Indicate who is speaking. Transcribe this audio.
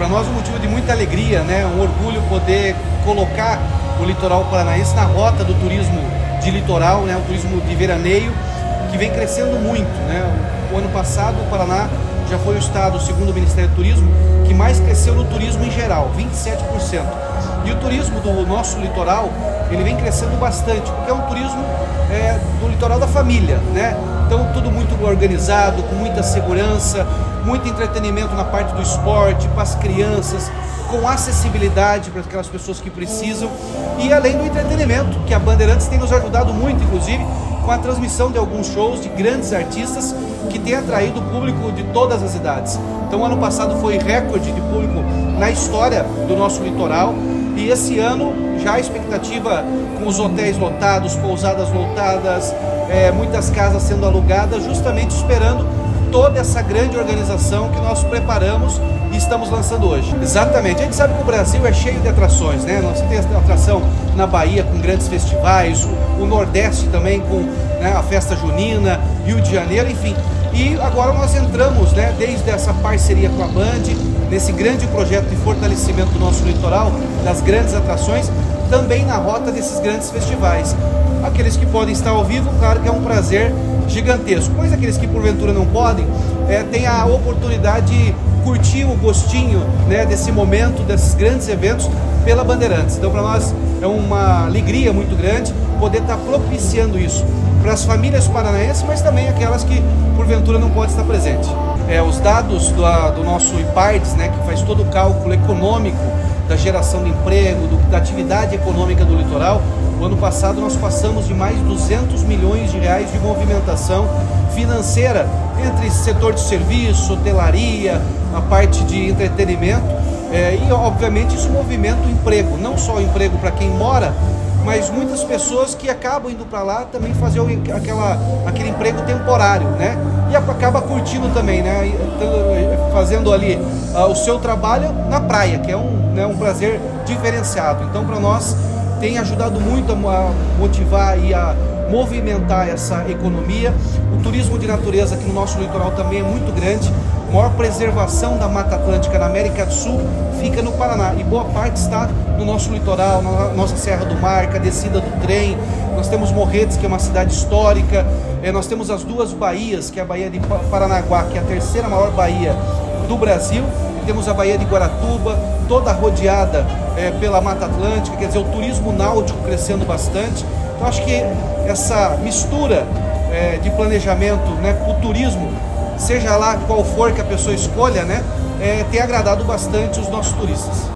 Speaker 1: para nós é um motivo de muita alegria, né? Um orgulho poder colocar o litoral paranaense na rota do turismo de litoral, né? O turismo de veraneio, que vem crescendo muito, né? O ano passado o Paraná já foi o estado, segundo o Ministério do Turismo, que mais cresceu no turismo em geral, 27%. E o turismo do nosso litoral, ele vem crescendo bastante, porque é um turismo do litoral da família, né? Então tudo muito organizado, com muita segurança, muito entretenimento na parte do esporte, para as crianças, com acessibilidade para aquelas pessoas que precisam, e além do entretenimento, que a Bandeirantes tem nos ajudado muito, inclusive, com a transmissão de alguns shows de grandes artistas que tem atraído o público de todas as idades. Então ano passado foi recorde de público na história do nosso litoral, e esse ano já a expectativa com os hotéis lotados, pousadas lotadas, muitas casas sendo alugadas, justamente esperando toda essa grande organização que nós preparamos e estamos lançando hoje. Exatamente, a gente sabe que o Brasil é cheio de atrações, né? Nós temos atração na Bahia com grandes festivais, o Nordeste também com, né, a festa junina, Rio de Janeiro, enfim. E agora nós entramos, né, desde essa parceria com a Band, nesse grande projeto de fortalecimento do nosso litoral, das grandes atrações, também na rota desses grandes festivais. Aqueles que podem estar ao vivo, claro que é um prazer gigantesco, mas aqueles que porventura não podem, têm a oportunidade de curtir o gostinho, né, desse momento, desses grandes eventos pela Bandeirantes. Então para nós é uma alegria muito grande poder estar propiciando isso para as famílias paranaenses, mas também aquelas que porventura não podem estar presentes. Os dados do nosso IPARDES, né, que faz todo o cálculo econômico da geração de emprego, da atividade econômica do litoral, o ano passado nós passamos de mais de 200 milhões de reais de movimentação financeira entre setor de serviço, hotelaria, a parte de entretenimento, e obviamente isso movimenta o emprego, não só o emprego para quem mora, mas muitas pessoas que acabam indo para lá também fazer aquele emprego temporário, né? E acaba curtindo também, né? Fazendo ali o seu trabalho na praia, que é um prazer diferenciado. Então para nós tem ajudado muito a motivar e a movimentar essa economia. O turismo de natureza aqui no nosso litoral também é muito grande. A maior preservação da Mata Atlântica na América do Sul fica no Paraná, e boa parte está no nosso litoral, na nossa Serra do Mar, a descida do trem. Nós temos Morretes, que é uma cidade histórica, nós temos as duas baías, que é a Baía de Paranaguá, que é a terceira maior baía do Brasil, e temos a Baía de Guaratuba, toda rodeada pela Mata Atlântica, quer dizer, o turismo náutico crescendo bastante. Então acho que essa mistura de planejamento, né, o turismo, seja lá qual for que a pessoa escolha, né, tem agradado bastante os nossos turistas.